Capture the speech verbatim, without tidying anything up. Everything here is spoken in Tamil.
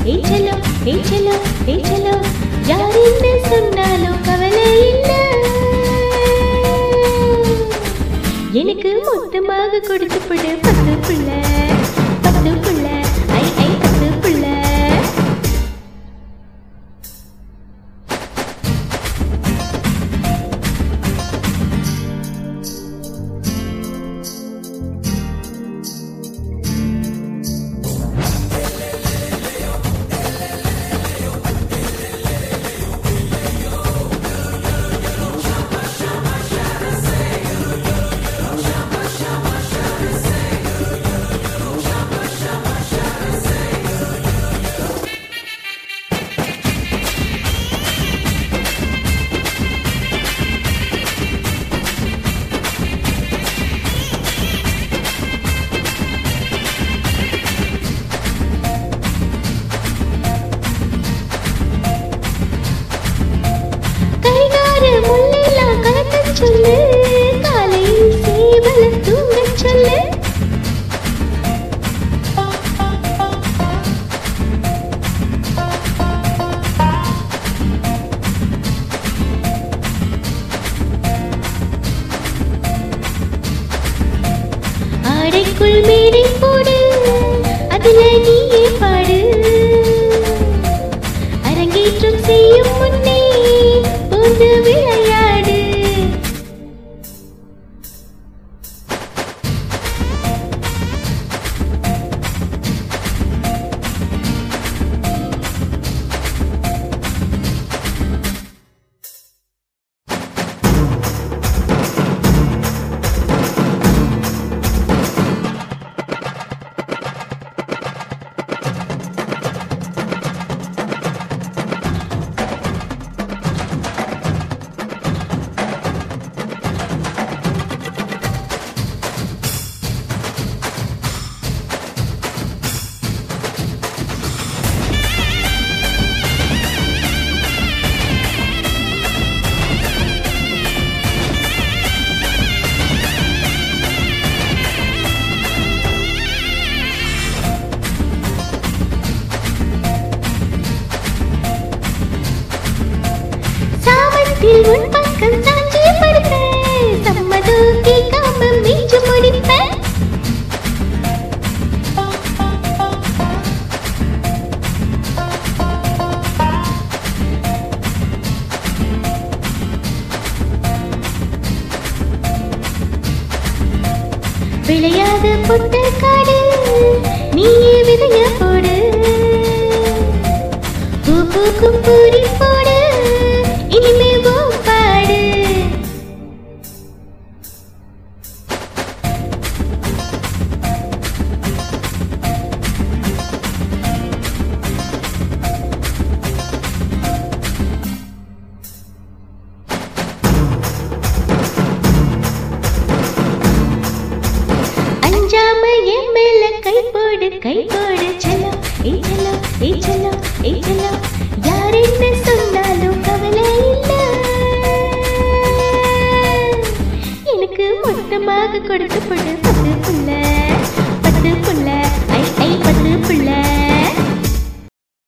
ஏய் செல்லோ ஏய் செல்லோ ஏய் செல்லோ யார் என்ன சொன்னாலும் கவலை இல்ல எனக்கு மொத்தமாக கொடுத்து போடு பத்து புள்ள பத்து புள்ள ஐ ஐ பத்து புள்ள சொல்லு காலையில் சேவல தூங்க சொல்லு ஆடைக்குள் மேடை போடு அதுல நீயே பாடு அரங்கேற்றம் செய்யும் முன்னே போது விளையாடு உன் பக்கம் சாஞ்சி படுத்த சம்மதம் கேட்காம மீஞ்சு முடிப்ப விளையாத புத்த காடு நீயே விதைய போடு பூ பூக்கும் பூரி போடு இனிமே பாடு அஞ்சாம என் மேல கை போடு கை போடு செல்லோ ஏய் செல்லோ ஏய் செல்லோ ஏய் செல்லோ யார் என்ன சொன்னாலும் கவலை இல்ல எனக்கு மொத்தமாக கொடுத்து போடு பத்து புள்ள பத்து புள்ள ஐ ஐ பத்து புள்ள